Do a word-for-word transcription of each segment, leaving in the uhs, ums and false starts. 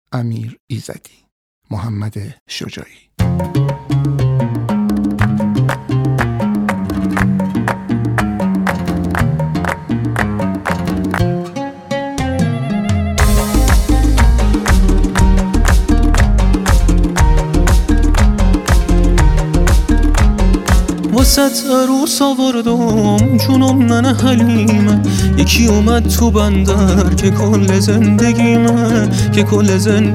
امیر ایزدی، محمد شجاعی. واسط عروس آوردم جونم ننه حلیمه، یکی اومد تو بندر که کل زندگیمه، که کل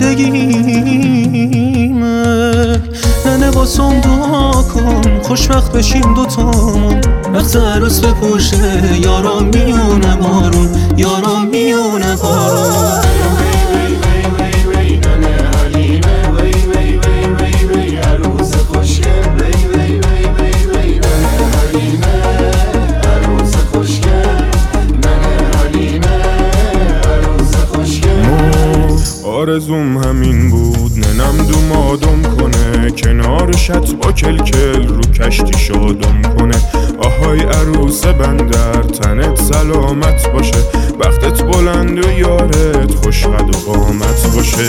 زندگیمه. ننه واسم دعا کن خوشبخت بشیم دوتامون، وقت عروس بپوشه یارم میونه بارون، یارم میونه بارون. آرزوم همین بود ننم دومادم کنه، کنارشت با کلکل رو کشتی شادم کنه. آهای عروس بندر تنت سلامت باشه، بختت بلند و یارت خوشقد و قامت باشه.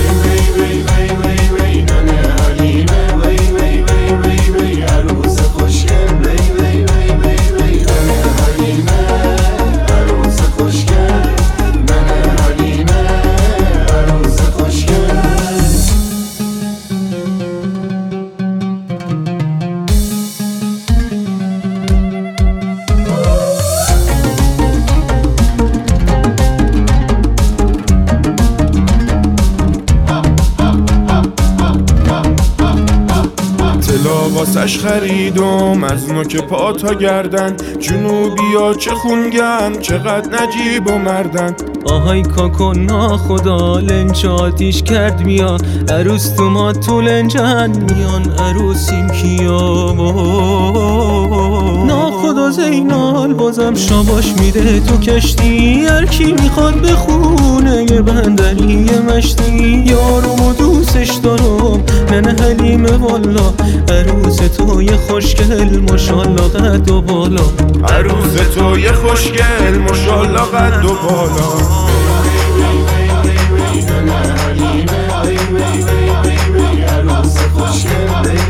واسش خریدم از نوک پا تا گردن، جنوبیا چه خونگن چقدر نجیب و مردن. آهای کاکو ناخدا لنج آتیش کرد بیا، عروس تو ما تو لنجن میان عروسیم کیا. ناخدا زینال بازم شاباش میده تو کشتی، هر کی میخواد بخونه یه بندری مشتی. یارمو دوستش دارم ننه حلیمه والا، عروس تو یه خوشگل ماشالله قد و بالا، عروس تو یه خوشگل ماشالله قد و بالا. عروس خوشگل